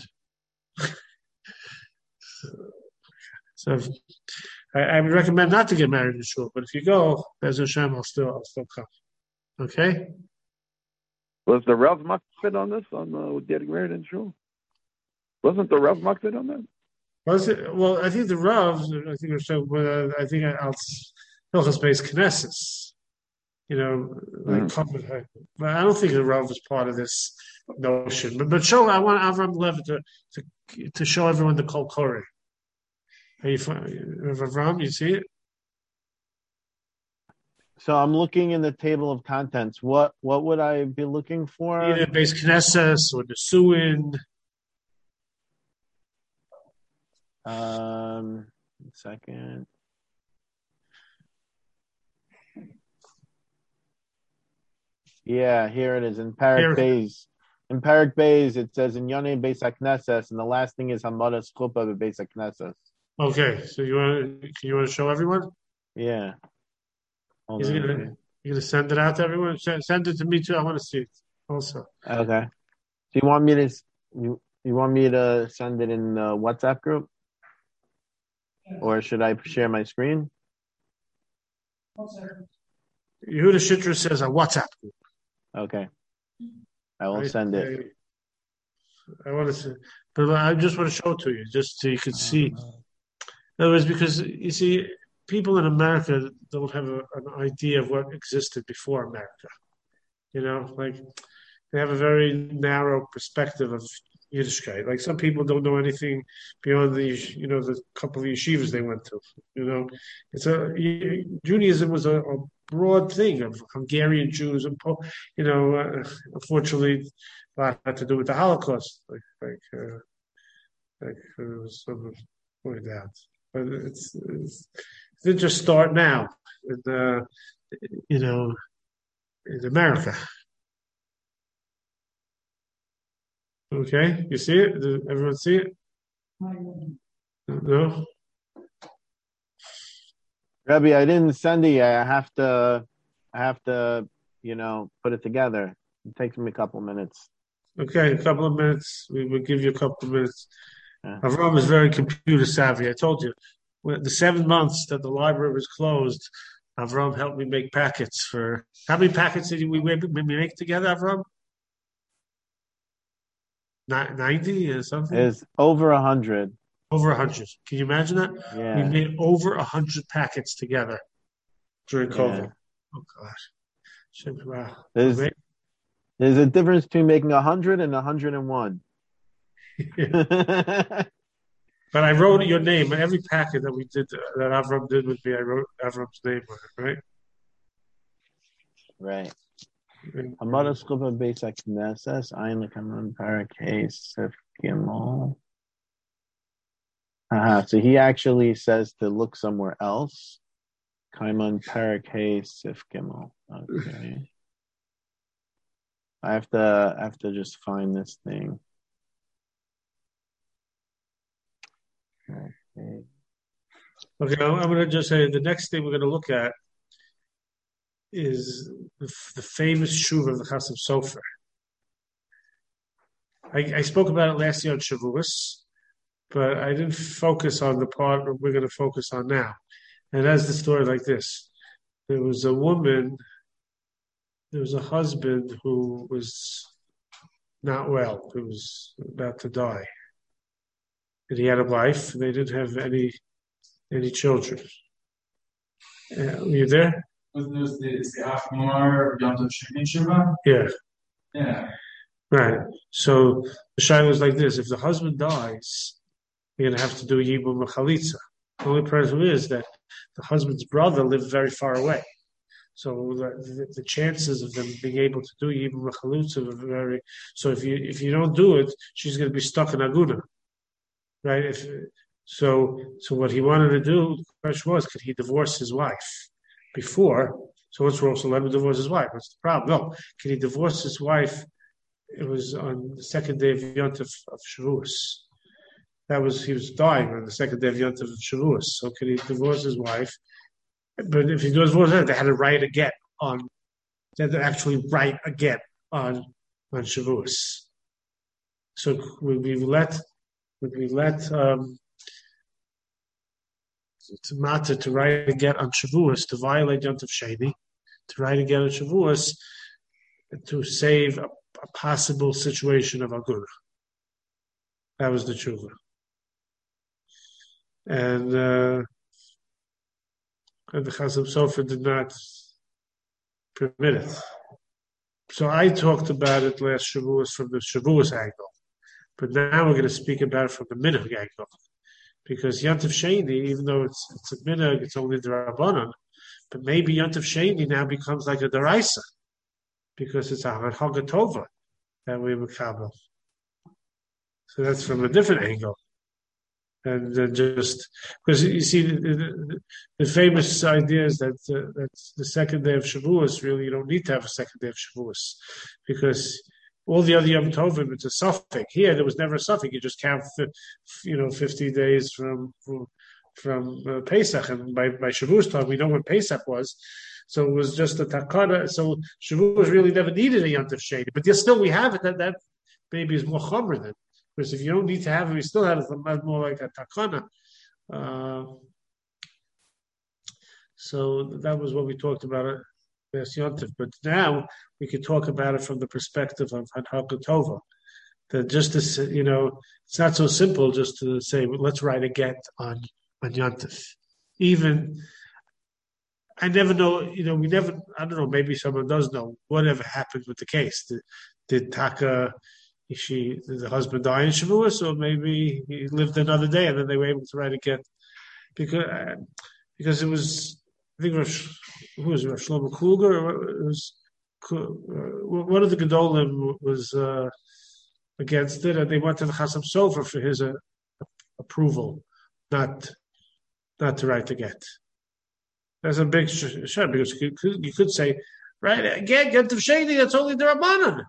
So I would recommend not to get married in shul, but if you go, Bez Hashem, I'll still come. Okay. Was the Rav Makbid on this, on getting married in shul? Wasn't the Rav Makbid on that? Was it? Well, I think the Rav, I think I'll Hilchos Knesses, but I don't think the Rav was part of this notion. But I want Avram Lev to show everyone the Kol Koreh. Are you Avram? You see it? So I'm looking in the table of contents. What would I be looking for? Either Beis Knesses or the Suin. One second. Yeah, here it is in Parak Beis. In Parak Beis, it says in Yonei Beis HaKnesses, and the last thing is Hamadas Chuppah Beis HaKnesses. Okay, so you want to show everyone? Yeah. You're gonna send it out to everyone. Send it to me too. I want to see it also. Okay. Do you want me to You want me to send it in the WhatsApp group? Or should I share my screen? Yehuda Shitra says a WhatsApp group. Okay. I will send it. I want to, but I just want to show it to you, just so you can see. In other words, because you see, people in America don't have an idea of what existed before America. You know, like they have a very narrow perspective of Yiddishkeit. Like some people don't know anything beyond the couple of yeshivas they went to. You know, Judaism was a broad thing of Hungarian Jews and unfortunately, a lot had to do with the Holocaust, like someone pointed out. But it didn't just start now, in America. Okay, you see it? Does everyone see it? No? Rabbi, I didn't send it yet. I have to, put it together. It takes me a couple minutes. Okay, a couple of minutes. We will give you a couple of minutes. Yeah. Avram is very computer savvy. I told you, the 7 months that the library was closed, Avram helped me make packets for. How many packets did we make together, Avram? 90 or something? It's over 100. Over 100. Can you imagine that? Yeah. We made over 100 packets together during COVID. Yeah. Oh gosh. Wow. There's a difference between making 100 and 101. But I wrote your name. Every packet that we did, that Avram did with me, I wrote Avram's name on it, right? Right. Hamada Skuba Basic Knesses, Ein Lekaman Parakeh Sif Gimel. So he actually says to look somewhere else. Kaiman Parakeh Sif Gimel. Okay. I have to just find this thing. Okay, I'm going to just say the next thing we're going to look at is the famous Shuva of the Chasam Sofer. I spoke about it last year on Shavuos, but I didn't focus on the part that we're going to focus on now. And that's the story like this. There was a husband who was not well, who was about to die. And he had a wife, and they didn't have any children. Were you there? Was the Achmar Yom Tov Sheni Shiva? Yeah. Yeah. Right. So the shayla was like this: if the husband dies, you're going to have to do Yibum Chalitza. The only problem is that the husband's brother lived very far away. So the chances of them being able to do Yibum Chalitza are very. So if you don't do it, she's going to be stuck in Aguna. Right? So what he wanted to do, the question was, could he divorce his wife before? So what's wrong? So let him divorce his wife. What's the problem? No. Can he divorce his wife? It was on the second day of Yontif of Shavuos. He was dying on the second day of Yontif of Shavuos. So can he divorce his wife? But if he divorced her, they had to write again they had to actually write again on Shavuos. So would we let Mata to write again on Shavuos, to violate Yom Tov Sheni, to write again on Shavuos, to save a possible situation of Aguna. That was the tshuva. And the Chasam Sofer did not permit it. So I talked about it last Shavuos from the Shavuos angle. But now we're going to speak about it from the minhag angle, because Yom Tov Sheni, even though it's a minhag, it's only the Rabbanan, but maybe Yom Tov Sheni now becomes like a deraisa, because it's a Hagatova that we mekabel. So that's from a different angle, and just because you see the famous idea is that that's the second day of Shavuos. Really, you don't need to have a second day of Shavuos, because all the other Yom Tovim, it's a suffix. Here, there was never a suffix. You just count, 50 days from Pesach, and by Shavuos time, we know when Pesach was. So it was just a takana. So Shavuos really never needed a Yom Tov Sheni, but still we have it. maybe is more chomer then. Because if you don't need to have him, you still have it more like a takana. So that was what we talked about it last Yontif. But now we could talk about it from the perspective of Hadhaka Tova. That just to, it's not so simple just to say, well, let's write a get on Yontif. Even, I never know, I don't know, maybe someone does know whatever happened with the case. Did Taka, did the husband die in Shavuos, or maybe he lived another day and then they were able to write a get? Because it was, I think, who was it, Shlomo Kluger? It was, one of the Gedolim was against it, and they went to the Chasam Sofer for his approval, not to write the get. That's a big shot, because you could say, right, get the shady, that's only the Rabbanan.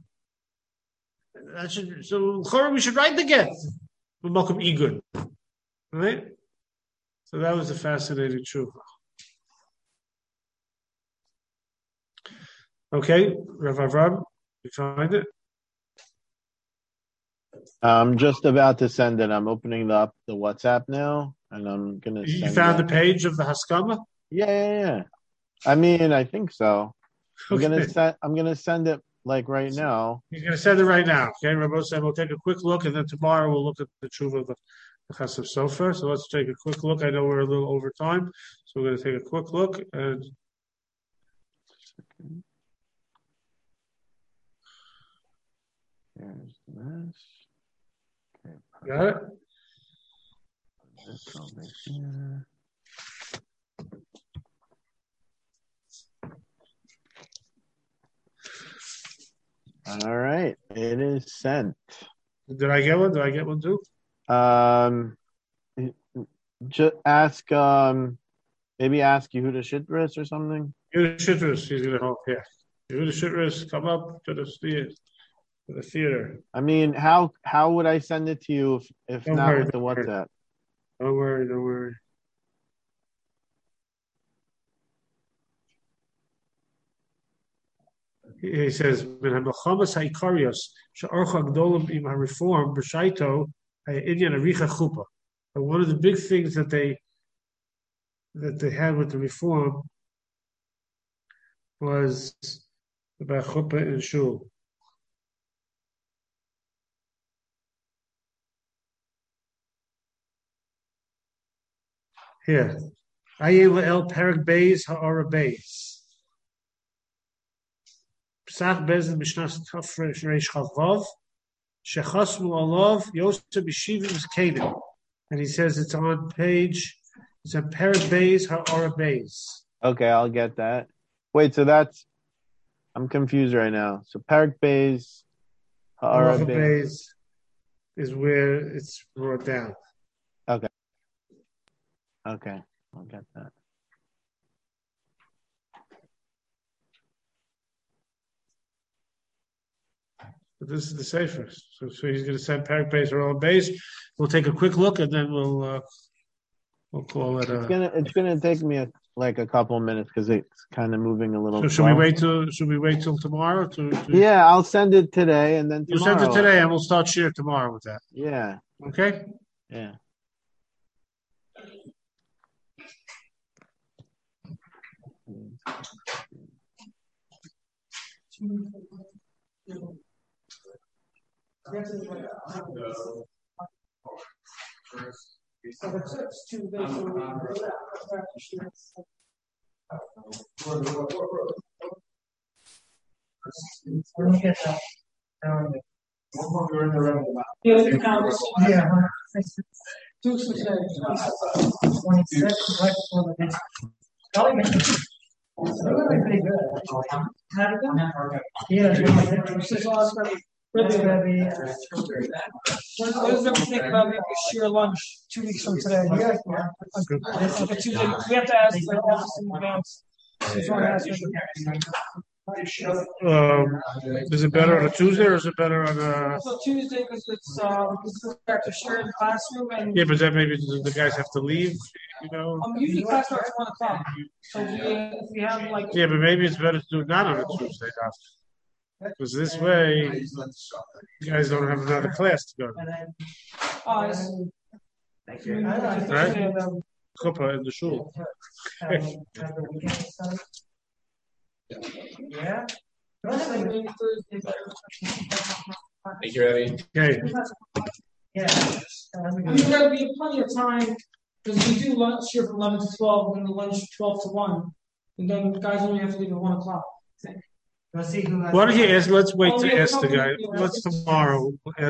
So we should write the get. Malcolm Igun. Right? So that was a fascinating truth. Okay, Rav Avram, you find it? I'm just about to send it. I'm opening up the WhatsApp now, and I'm gonna. You found the page of the Haskama? Yeah. I mean, I think so. Okay. I'm gonna send it like right now. He's gonna send it right now. Okay, Rabbi said we'll take a quick look, and then tomorrow we'll look at the truth of the Chasam Sofer. So let's take a quick look. I know we're a little over time, so we're gonna take a quick look and. Here's this. Okay. Got it? This over here. All right, it is sent. Did I get one? Did I get one too? Just ask. Maybe ask Yehuda Shitris or something. Yehuda Shitris, he's gonna help. Yeah, Yehuda Shitris, come up to the theater. I mean, how would I send it to you if Don't not worry, with the don't WhatsApp? Don't worry. He says, "Min ha'mechamas ha'ikarios she'orcha gdolim im ha'reform b'shaito ha'inyan aricha chuppah." And one of the big things that they had with the reform was about chuppah and shul. Here, Ayin le'el perek beis ha'ara beis. Psach bezin mishnas tafresh reish chavav shechasmu alav yosef b'shivim zkedim, and he says it's on perek beis ha'ara beis. Okay, I'll get that. Wait, so I'm confused right now. So perek beis ha'ara beis is where it's brought down. Okay, I'll get that. But this is the Sefer. So he's going to send Perek Beis or on base. We'll take a quick look and then we'll call it. It's gonna take me a couple of minutes because it's kind of moving a little. So should we wait till tomorrow? Yeah, I'll send it today and then tomorrow. We'll send it today and we'll start share tomorrow with that. Yeah. Okay. Yeah. What does everyone think about maybe share lunch 2 weeks from today? Like a Tuesday. We have to ask in advance. Is it better on a Tuesday or is it better on a? So Tuesday because it's to share in the classroom and. Yeah, but then maybe the guys have to leave. Usually class starts at 1 o'clock. So if we have like. Yeah, but maybe it's better to do it not on a Tuesday. Because this way, you guys don't have another class to go to. Right? Kuppah in the shul. Yeah. Thank you, Eddie. Okay. Yeah. There'll be plenty of time because we do lunch here from 11 to 12, and then the lunch 12 to 1. And then guys only have to leave at 1 o'clock. Why don't you ask? Let's wait to ask the guy. Let's tomorrow.